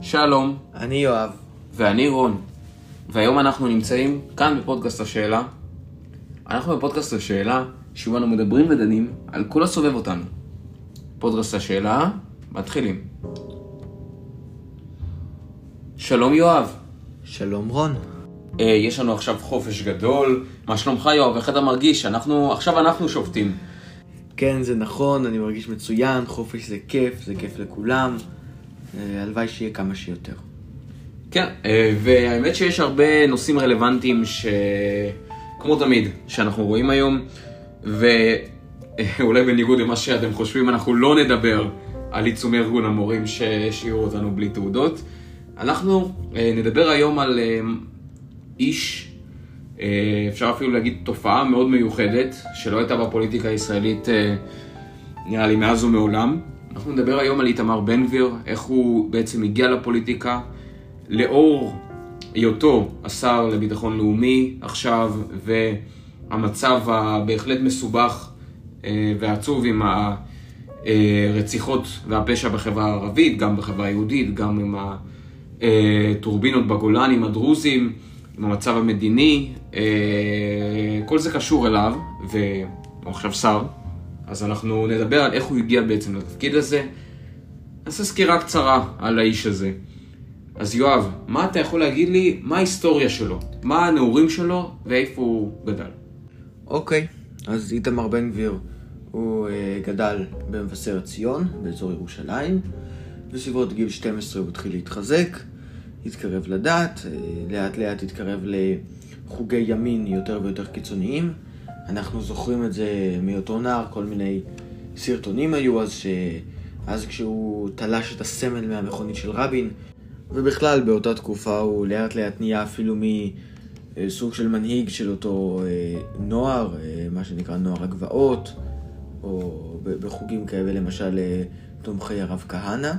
שלום. אני יואב. ואני רון. והיום אנחנו נמצאים כאן בפודקאסט השאלה. אנחנו בפודקאסט השאלה, שוב אנו מדברים ודנים על כל הסובב אותנו. פודקאסט השאלה, מתחילים. שלום יואב. שלום רון. יש לנו עכשיו חופש גדול. מה שלומך יואב? איך אתה מרגיש? עכשיו אנחנו שובתים. כן, זה נכון, אני מרגיש מצוין, חופש זה כיף לכולם. הלוואי שיהיה כמה שיותר. כן, והאמת שיש הרבה נושאים רלוונטיים כמו תמיד, שאנחנו רואים היום, ואולי בניגוד למה שאתם חושבים, אנחנו לא נדבר על עיצומי ארגון המורים שהשאירו אותנו בלי תעודות. אנחנו נדבר היום על איש, אפשר אפילו להגיד תופעה מאוד מיוחדת, שלא הייתה בפוליטיקה הישראלית, נראה לי מאז ומעולם. אנחנו נדבר היום על איתמר בן גביר, איך הוא בעצם הגיע לפוליטיקה, לאור היותו השר לביטחון לאומי עכשיו, והמצב הבהחלט מסובך ועצוב עם הרציחות והפשע בחברה הערבית, גם בחברה היהודית, גם עם הטורבינות בגולן, עם הדרוזים, עם המצב המדיני, כל זה קשור אליו, והוא עכשיו שר. אז אנחנו נדבר על איך הוא הגיע בעצם לתפקיד הזה. נעשה סקירה קצרה על האיש הזה. אז יואב, מה אתה יכול להגיד לי, מה ההיסטוריה שלו? מה הנעורים שלו ואיפה הוא גדל? אוקיי, אז איתמר בן גביר הוא גדל במבשרת ציון, באזור ירושלים. בסביבות גיל 12 הוא התחיל להתחזק, התקרב לדת, לאט לאט התקרב לחוגי ימין יותר ויותר קיצוניים. אנחנו זוכרים את זה מאותו נער, כל מיני סרטונים היו אז כשהוא תלש את הסמל מהמכונית של רבין, ובכלל באותה תקופה הוא לאט לאט נהיה אפילו מסוג של מנהיג של אותו נוער, מה שנקרא נוער הגבעות, או בחוגים כאלה למשל תומכי הרב כהנא,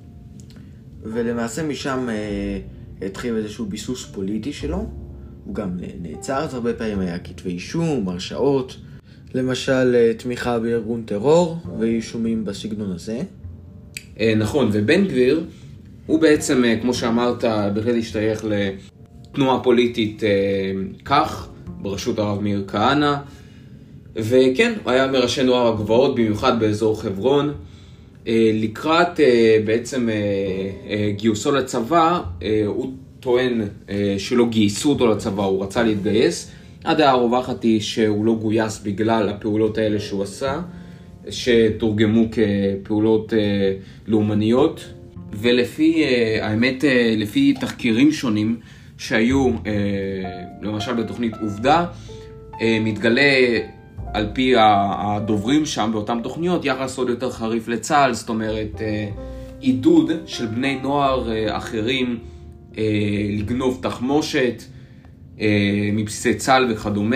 ולמעשה משם התחיל איזשהו ביסוס פוליטי שלו. הוא גם נעצר, אז הרבה פעמים היה כתבי אישום, הרשעות, למשל תמיכה בארגון טרור ואישומים בסגנון הזה. נכון, ובן גביר הוא בעצם, כמו שאמרת, בהחלט השתייך לתנועה פוליטית כך, בראשות הרב מאיר כהנא, וכן, הוא היה מראשי נוער הגבעות, במיוחד באזור חברון. לקראת בעצם גיוסו לצבא, הוא טוען שלא גייסו אותו לצבא, הוא רצה להתגייס. הדעה הרווחת היא שהוא לא גויס בגלל הפעולות האלה שהוא עשה, שתורגמו כפעולות לאומניות. ולפי, האמת, לפי תחקירים שונים שהיו, למשל בתוכנית עובדה, מתגלה על פי הדוברים שם באותם תוכניות, יחס עוד יותר חריף לצה"ל, זאת אומרת, עידוד של בני נוער אחרים, לגנוב תחמושת מבסיסי צה"ל וכדומה,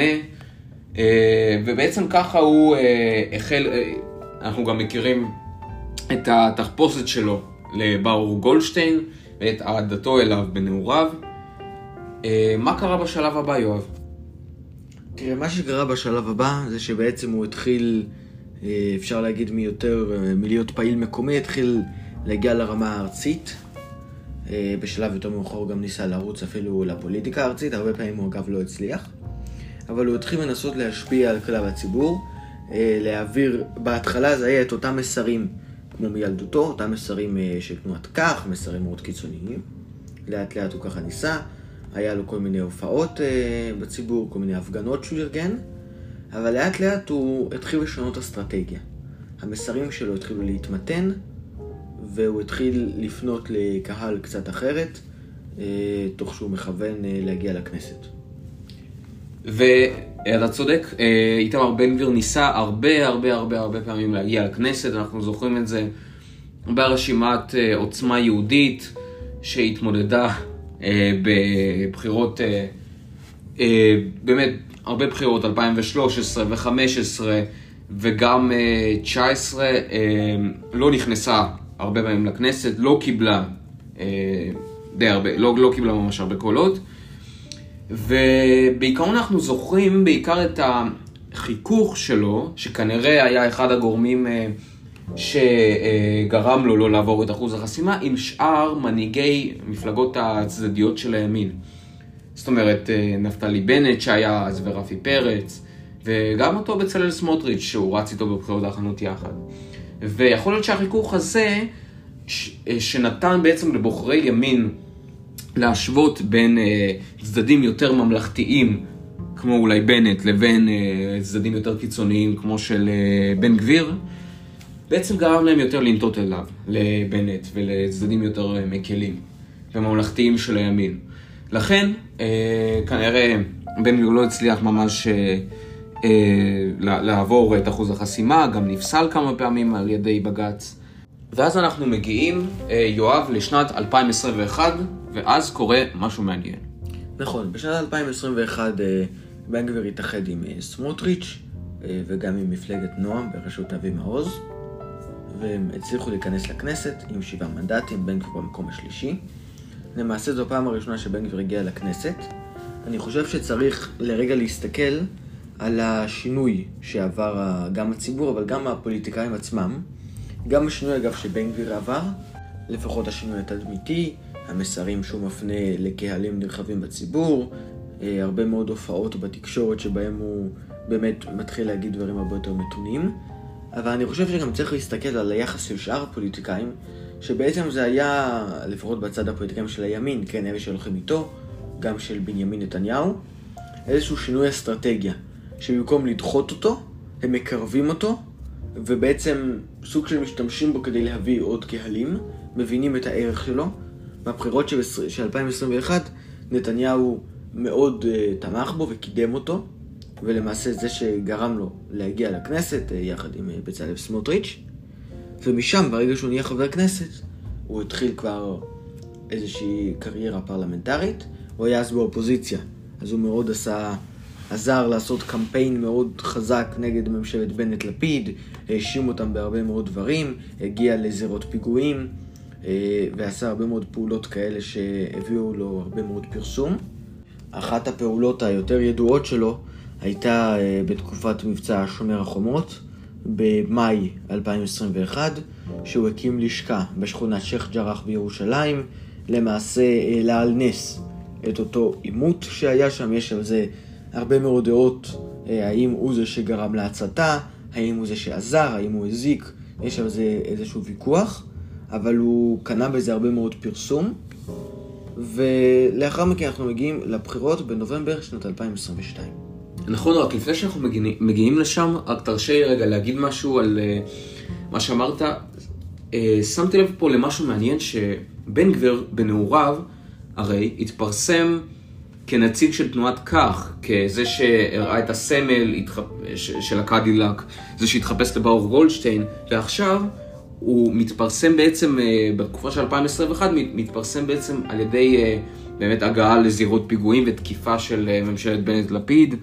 ובעצם ככה הוא החל. אנחנו גם מכירים את התחפושת שלו לברוך גולדשטיין ואת אהדתו אליו בנעוריו. מה קרה בשלב הבא, יואב? תראה, מה שקרה בשלב הבא זה שבעצם הוא התחיל, אפשר להגיד מלהיות פעיל מקומי, התחיל להגיע לרמה הארצית. בשלב יותר מאוחר הוא גם ניסה לרוץ אפילו לפוליטיקה הארצית, הרבה פעמים הוא אגב לא הצליח, אבל הוא התחיל לנסות להשפיע על כלל הציבור, להעביר, בהתחלה זה היה את אותם מסרים כמו מילדותו, אותם מסרים של תנועת כך, מסרים מאוד קיצוניים. לאט לאט הוא ככה ניסה, היה לו כל מיני הופעות בציבור, כל מיני הפגנות שהוא ארגן, אבל לאט לאט הוא התחיל לשנות אסטרטגיה. המסרים שלו התחילו להתמתן, והוא התחיל לפנות לקהל קצת אחרת, תוך שהוא מכוון להגיע לכנסת. ואתה צודק, איתמר בן גביר ניסה הרבה פעמים להגיע לכנסת. אנחנו זוכרים את זה ברשימת עוצמה יהודית, שהתמודדה בבחירות, באמת הרבה בחירות, 2013 ו-15 וגם 19, לא נכנסה הרבה פעמים לכנסת, לא קיבלה די הרבה, לא קיבלה ממש הרבה קולות. ובעיקרון אנחנו זוכרים בעיקר את החיכוך שלו, שכנראה היה אחד הגורמים שגרם לו לא לעבור את אחוז החסימה עם שאר מנהיגי מפלגות הצדדיות של הימין. זאת אומרת, נפתלי בנט שהיה אז ורפי פרץ, וגם אותו בצלאל סמוטריץ' שהוא רץ איתו בבחירות האחרונות יחד. ויכול להיות שהחיכוך הזה שנתן בעצם לבוחרי ימין להשוות בין צדדים יותר ממלכתיים, כמו אולי בנט, לבין צדדים יותר קיצוניים כמו של בן גביר, בעצם גרם להם יותר לנטות אליו, לבנט ולצדדים יותר מקלים וממלכתיים של הימין. לכן, כנראה בן גביר לא הצליח ממש לעבור את אחוז החסימה, גם נפסל כמה פעמים על ידי בג"ץ. ואז אנחנו מגיעים, יואב, לשנת 2021, ואז קורה משהו מעניין. נכון, בשנת 2021 בן גביר התאחד עם סמוטריץ' וגם עם מפלגת נועם בראשות אבי מעוז, והם הצליחו להיכנס לכנסת עם 7 מנדטים, בן גביר במקום השלישי. למעשה זו הפעם הראשונה שבן גביר הגיע לכנסת. אני חושב שצריך לרגע להסתכל על השינוי שעבר גם הציבור, אבל גם הפוליטיקאים עצמם. גם השינוי אגב שבן גביר עבר, לפחות השינוי התדמיתי, המסרים שהוא מפנה לקהלים נרחבים בציבור, הרבה מאוד הופעות בתקשורת שבהם הוא באמת מתחיל להגיד דברים הרבה יותר מתונים. אבל אני חושב שגם צריך להסתכל על היחס של שאר הפוליטיקאים, שבעצם זה היה, לפחות בצד הפוליטיקאים של הימין, כן, אלה שהולכים איתו, גם של בנימין נתניהו, איזשהו שינוי אסטרטגיה, שבמקום לדחות אותו, הם מקרבים אותו, ובעצם סוג של משתמשים בו כדי להביא עוד קהלים, מבינים את הערך שלו. בבחירות של 2021, נתניהו מאוד תמך בו וקידם אותו, ולמעשה זה שגרם לו להגיע לכנסת יחד עם בצלאל סמוטריץ'. ומשם, ברגע שהוא נהיה חבר כנסת, הוא התחיל כבר איזושהי קריירה פרלמנטרית. הוא היה אז באופוזיציה, אז הוא מאוד עזר לעשות קמפיין מאוד חזק נגד ממשלת בנט לפיד, האשים אותם בהרבה מאוד דברים, הגיע לזירות פיגועים, ועשה הרבה מאוד פעולות כאלה שהביאו לו הרבה מאוד פרסום. אחת הפעולות היותר ידועות שלו הייתה בתקופת מבצע שומר החומות, במאי 2021, שהוא הקים לשכה בשכונת שייח' ג'ראח בירושלים, למעשה העלה על נס את אותו עימות שהיה שם. יש על זה הרבה מאוד דעות, האם הוא זה שגרם להצתה, האם הוא זה שעזר, האם הוא הזיק, יש על זה איזשהו ויכוח, אבל הוא קנה בזה הרבה מאוד פרסום. ולאחר מכן אנחנו מגיעים לבחירות בנובמבר שנת 2022. נכון, רק לפני שאנחנו מגיעים לשם, רק תרשה לי רגע להגיד משהו על מה שאמרת. שמתי לב פה למשהו מעניין, שבן גביר בנעוריו הרי התפרסם כנציג של תנועת כך, כזה שהראה את הסמל של הקדילק, זה שהתחפש לברוך גולדשטיין, ועכשיו הוא מתפרסם בעצם, בתקופה של 2021, מתפרסם בעצם על ידי באמת הגעה לזירות פיגועים ותקיפה של ממשלת בנט לפיד,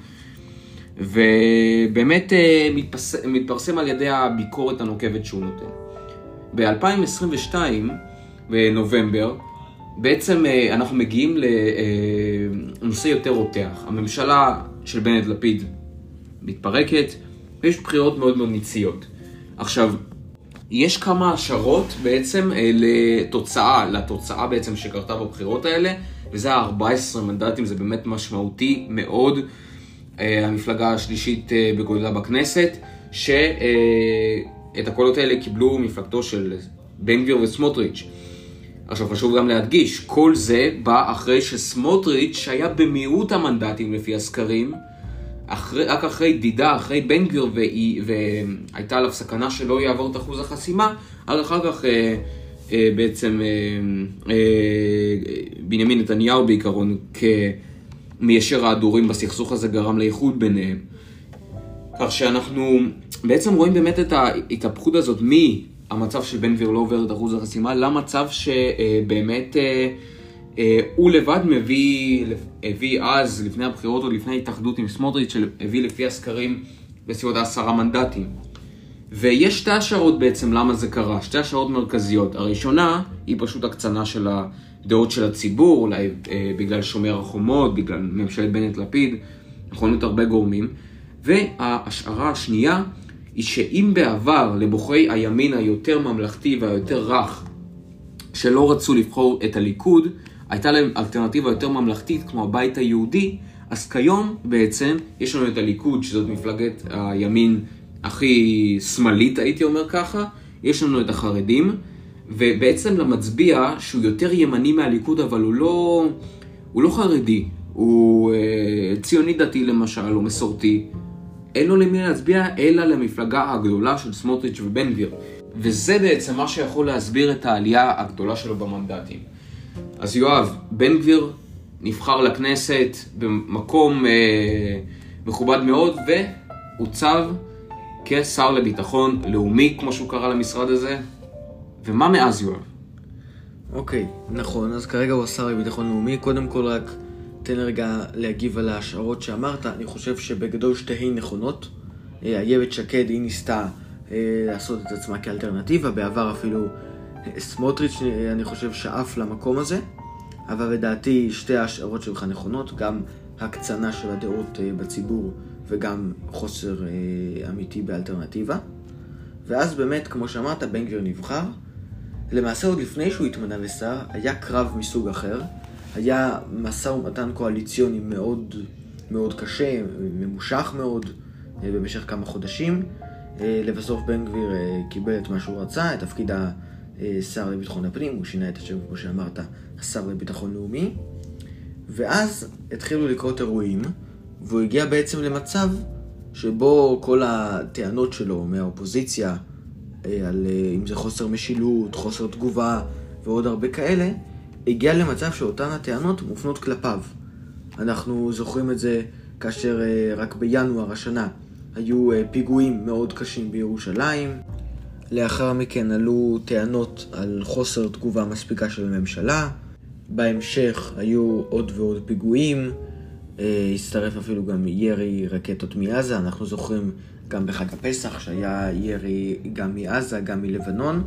ובאמת מתפרסם על ידי הביקורת הנוקבת שהוא נותן. ב-2022, בנובמבר, בעצם אנחנו מגיעים לנושא יותר רותח. הממשלה של בנט לפיד מתפרקת, ויש בחירות מאוד מאוד ניציות. עכשיו, יש כמה השערות בעצם לתוצאה בעצם שקרתה בבחירות האלה, וזה 14 מנדטים, זה באמת משמעותי מאוד. המפלגה השלישית בגודלה בכנסת, שאת הקולות האלה קיבלו מפלגתו של בן גביר וסמוטריץ'. עכשיו חשוב גם להדגיש, כל זה בא אחרי שסמוטריץ' היה במיעוט המנדטים לפי הסקרים, רק אחרי דידה, אחרי בן גביר, והייתה עליו סכנה שלא יעבור את אחוז החסימה, אחר כך בעצם בנימין נתניהו בעיקרון כמיישר ההדורים בסכסוך הזה גרם לאיחוד ביניהם. כך שאנחנו בעצם רואים באמת את ההתהפכות הזאת מהמצב של בן גביר לא עובר את אחוז החסימה, למצב שבאמת הוא לבד הביא אז, לפני הבחירות או לפני התאחדות עם סמוטריץ', הביא לפי הסקרים בסביבות 10 מנדטים. ויש שתי השערות בעצם למה זה קרה, שתי השערות מרכזיות. הראשונה היא פשוט הקצנה של הדעות של הציבור, אולי בגלל שומר החומות, בגלל ממשלת בנט לפיד, יכולים להיות הרבה גורמים. וההשערה השנייה היא שאם בעבר לבוחרי הימין היותר ממלכתי והיותר רך, שלא רצו לבחור את הליכוד, הייתה להם אלטרנטיבה יותר ממלכתית כמו הבית היהודי, אז כיום בעצם יש לנו את הליכוד, שזאת מפלגת הימין הכי שמאלית, הייתי אומר ככה, יש לנו את החרדים, ובעצם למצביע שהוא יותר ימני מהליכוד, אבל הוא לא חרדי, הוא ציוני דתי למשל, הוא מסורתי, אין לו למי להצביע אלא למפלגה הגדולה של סמוטריץ' ובן גביר. וזה בעצם מה שיכול להסביר את העלייה הגדולה שלו במנדטים. אז יואב, בן גביר נבחר לכנסת במקום מכובד מאוד, והוצב כשר לביטחון לאומי, כמו שהוא קרא למשרד הזה. ומה מאז, יואב? אוקיי, נכון, אז כרגע הוא השר לביטחון לאומי. קודם כל רק תן רגע להגיב על ההשערות שאמרת. אני חושב שבגדול שתיהן נכונות. איילת שקד היא ניסתה לעשות את עצמה כאלטרנטיבה, בעבר אפילו סמוטריץ' אני חושב שאף למקום הזה, אבל לדעתי שתי ההשערות שלך נכונות, גם הקצנה של הדעות בציבור וגם חוסר אמיתי באלטרנטיבה. ואז באמת, כמו שאמרת, בן גביר נבחר. למעשה עוד לפני שהוא התמנה לשר, היה קרב מסוג אחר, היה משא ומתן קואליציוני מאוד מאוד קשה, ממושך מאוד, במשך כמה חודשים. לבסוף בן גביר קיבל את מה שהוא רצה, את תפקיד השר לביטחון הפנים, הוא שינה את השם כמו שאמרת, השר לביטחון לאומי, ואז התחילו לקרות אירועים, והוא הגיע בעצם למצב שבו כל הטענות שלו מהאופוזיציה, על אם זה חוסר משילות, חוסר תגובה ועוד הרבה כאלה, הגיע למצב שאותן הטענות מופנות כלפיו. אנחנו זוכרים את זה כאשר רק בינואר השנה היו פיגועים מאוד קשים בירושלים. לאחר מכן עלו טענות על חוסר תגובה מספיקה של הממשלה. בהמשך היו עוד ועוד פיגועים. הצטרף אפילו גם ירי רקטות מעזה. אנחנו זוכרים גם בחג הפסח שהיה ירי גם מעזה, גם מלבנון.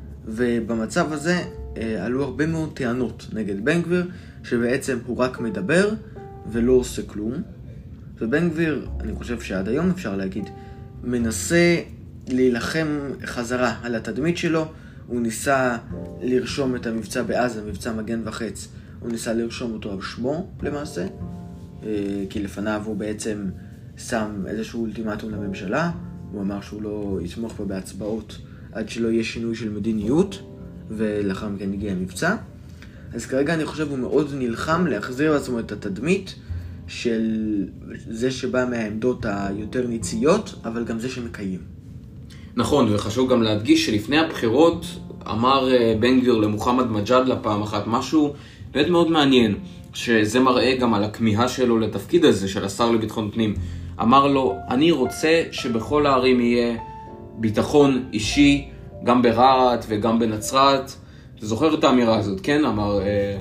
ובמצב הזה עלו הרבה מאוד טענות נגד בן גביר, שבעצם הוא רק מדבר ולא עושה כלום. ובן גביר, אני חושב שעד היום אפשר להגיד, מנסה להילחם חזרה על התדמית שלו. הוא ניסה לרשום את המבצע בעזה, מבצע מגן וחץ, הוא ניסה לרשום אותו על שמו למעשה, כי לפניו הוא בעצם שם איזשהו אולטימטום לממשלה, הוא אמר שהוא לא יתמוך בה בהצבעות עד שלא יהיה שינוי של מדיניות, ולאחר מכן הגיע המבצע. אז כרגע אני חושב הוא מאוד נלחם להחזיר לעצמו את התדמית של זה שבא מהעמדות היותר ניציות, אבל גם זה שמקיים. נכון, וחשוב גם להדגיש שלפני הבחירות אמר בן גביר למוחמד מג'אדלה פעם אחת משהו באמת מאוד מעניין, שזה מראה גם על הכמיהה שלו לתפקיד הזה של השר לביטחון פנים. אמר לו, אני רוצה שבכל הערים יהיה ביטחון אישי, גם ברהט וגם בנצרת. אתה זוכר את האמירה הזאת, כן? אמר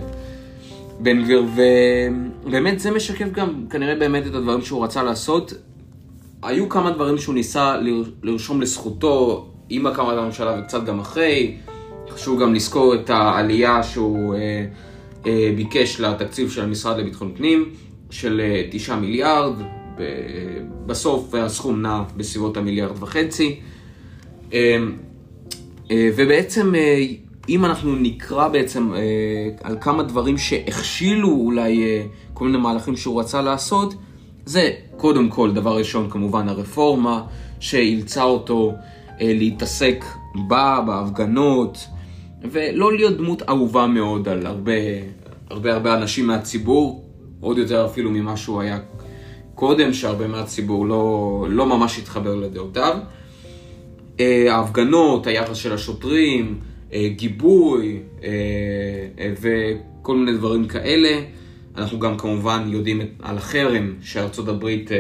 בן גביר, ובאמת זה משקף גם כנראה באמת את הדברים שהוא רצה לעשות. היו כמה דברים שהוא ניסה לרשום לזכותו עם הקמת הממשלה וקצת גם אחרי. חשוב גם לזכור את העלייה שהוא ביקש לתקציב של המשרד לביטחון פנים של 9 מיליארד, בסוף הסכום נע בסביבות 1.5 מיליארד. ובעצם אם אנחנו נקרא בעצם על כמה דברים שהכשילו אולי כל מיני מהלכים שהוא רצה לעשות, זה קודם כל דבר ראשון כמובן הרפורמה שאילצה אותו להתעסק בהפגנות ולא להיות דמות אהובה מאוד על הרבה אנשים מהציבור, עוד יותר אפילו ממה שהוא היה קודם, שהרבה מהציבור לא ממש התחבר לדעותיו. ההפגנות, היחס של השוטרים, גיבוי וכל מיני דברים כאלה. אנחנו גם כמובן יודעים על החרם שארצות הברית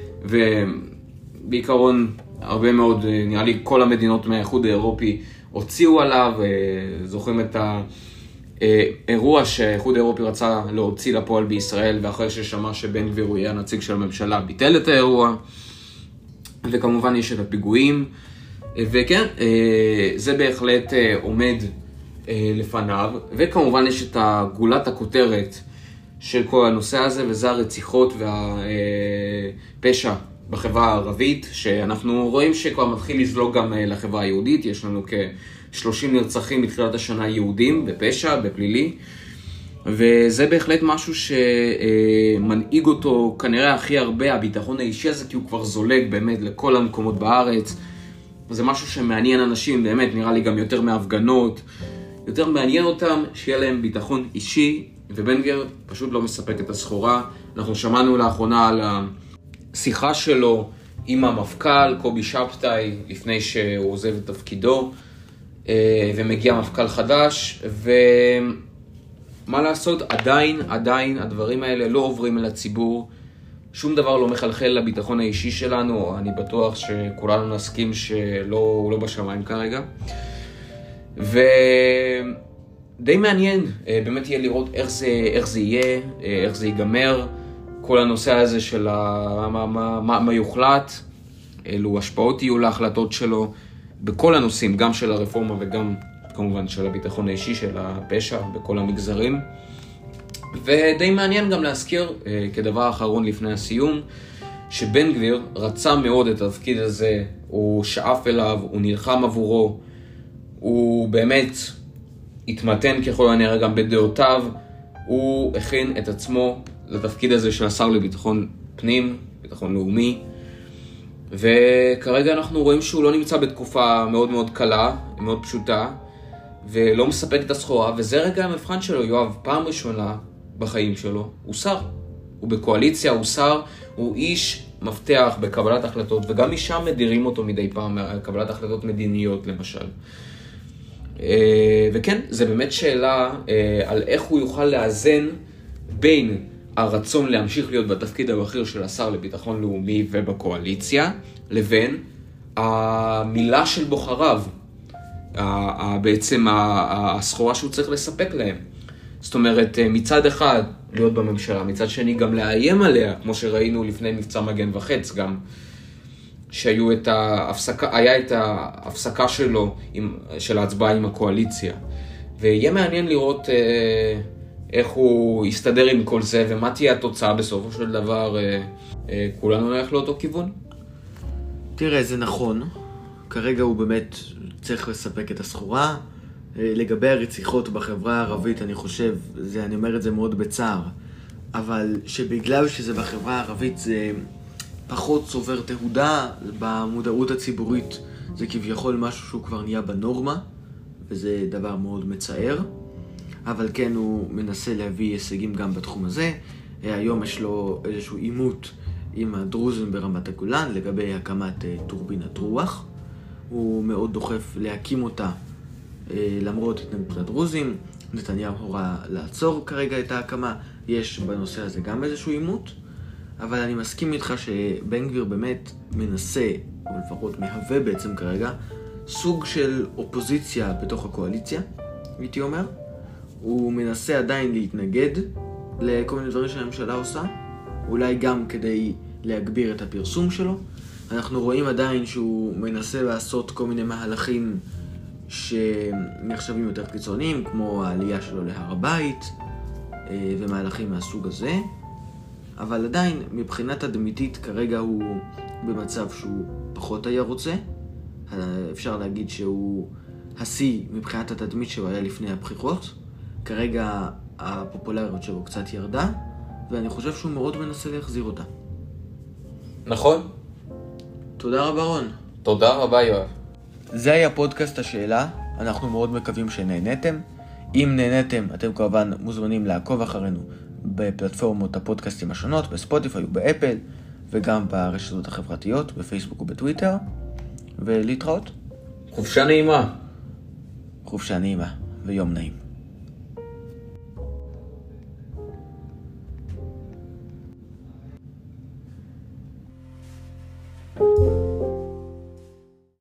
ובעיקרון הרבה מאוד, נראה לי כל המדינות מהאיחוד האירופי הוציאו עליו. זוכרים את האירוע שהאיחוד האירופי רצה להוציא לפועל בישראל, ואחרי ששמע שבן גביר הוא יהיה הנציג של הממשלה ביטל את האירוע. וכמובן יש את הפיגועים, וכן, זה בהחלט עומד לפניו. וכמובן יש את גולת הכותרת של כל הנושא הזה, וזה הרציחות והפשע בחברה הערבית, שאנחנו רואים שכבר מתחיל לזלוג גם לחברה היהודית. יש לנו כ-30 נרצחים מתחילת השנה יהודים בפשע, בפלילי, וזה בהחלט משהו שמנהיג אותו כנראה הכי הרבה, הביטחון האישי הזה, כי הוא כבר זולג באמת לכל המקומות בארץ. זה משהו שמעניין אנשים, באמת נראה לי גם יותר מהפגנות, יותר מעניין אותם שיהיה להם ביטחון אישי, ובן גביר פשוט לא מספק את הסחורה. אנחנו שמענו לאחרונה על השיחה שלו עם המפכ"ל, קובי שבתאי, לפני שהוא עוזב את תפקידו, ומגיע מפכ"ל חדש, ומה לעשות, עדיין הדברים האלה לא עוברים אל הציבור, שום דבר לא מחלחל לביטחון האישי שלנו, אני בטוח שכולנו נסכים שהוא לא בשמיים כרגע. ודי מעניין, באמת יהיה לראות איך זה יהיה, איך זה ייגמר, כל הנושא הזה של מה יוחלט, אילו השפעות יהיו להחלטות שלו, בכל הנושאים, גם של הרפורמה וגם כמובן של הביטחון האישי, של הפשע, בכל המגזרים. ודי מעניין גם להזכיר, כדבר אחרון לפני הסיום, שבן גביר רצה מאוד את התפקיד הזה, הוא שאף אליו, הוא נלחם עבורו, הוא באמת התמתן ככל הנראה גם בדעותיו, הוא הכין את עצמו לתפקיד הזה של השר לביטחון פנים, ביטחון לאומי, וכרגע אנחנו רואים שהוא לא נמצא בתקופה מאוד מאוד קלה, מאוד פשוטה, ולא מספק את הסחורה, וזה רגע המבחן שלו, יואב, פעם ראשונה בחיים שלו, הוא שר. הוא בקואליציה, הוא שר, הוא איש מפתח בקבלת החלטות, וגם משם מדירים אותו מדי פעם, קבלת החלטות מדיניות למשל. וכן, זה באמת שאלה על איך הוא יוכל לאזן בין הרצון להמשיך להיות בתפקיד הבכיר של השר לביטחון לאומי ובקואליציה, לבין המילה של בוחריו, בעצם הסחורה שהוא צריך לספק להם. זאת אומרת, מצד אחד להיות בממשלה, מצד שני גם לאיים עליה, כמו שראינו לפני מבצע מגן וחץ גם, שהיו היה את ההפסקה שלו, של ההצבעה עם הקואליציה. ויהיה מעניין לראות איך הוא יסתדר עם כל זה, ומה תהיה התוצאה בסופו של דבר, כולנו נלך לאותו כיוון. תראה, זה נכון. כרגע הוא באמת צריך לספק את הסחורה. לגבי הרציחות בחברה הערבית, אני חושב, אני אומר את זה מאוד בצער, אבל שבגלל שזה בחברה הערבית זה פחות צובר תהודה במודעות הציבורית, זה כביכול משהו שהוא כבר נהיה בנורמה, וזה דבר מאוד מצער. אבל כן, הוא מנסה להביא הישגים גם בתחום הזה. היום יש לו איזשהו עימות עם הדרוזים ברמת הגולן לגבי הקמת טורבינת רוח. הוא מאוד דוחף להקים אותה למרות התנגדות הדרוזים. נתניהו הורה לעצור כרגע את ההקמה. יש בנושא הזה גם איזשהו עימות, אבל אני מסכים איתך שבן גביר באמת מנסה, או לפחות מהווה בעצם כרגע, סוג של אופוזיציה בתוך הקואליציה, הייתי אומר. הוא מנסה עדיין להתנגד לכל מיני דברים שהממשלה עושה, אולי גם כדי להגביר את הפרסום שלו. אנחנו רואים עדיין שהוא מנסה לעשות כל מיני מהלכים שנחשבים יותר קיצוניים, כמו העלייה שלו להר הבית ומהלכים מהסוג הזה. אבל עדיין, מבחינת תדמיתית, כרגע הוא במצב שהוא פחות היה רוצה. אפשר להגיד שהוא השיא מבחינת התדמית שהוא היה לפני הבחירות. כרגע הפופולריות שלו קצת ירדה, ואני חושב שהוא מאוד מנסה להחזיר אותה. נכון. תודה רבה רון. תודה רבה יואב. זה היה פודקאסט השאלה, אנחנו מאוד מקווים שנהנתם. אם נהנתם, אתם כמובן מוזמנים לעקוב אחרינו בפלטפורמות הפודקאסטים השונות, בספוטיפיי ובאפל, וגם ברשתות החברתיות, בפייסבוק ובטוויטר, ולהתראות. חופשה נעימה. חופשה נעימה ויום נעים.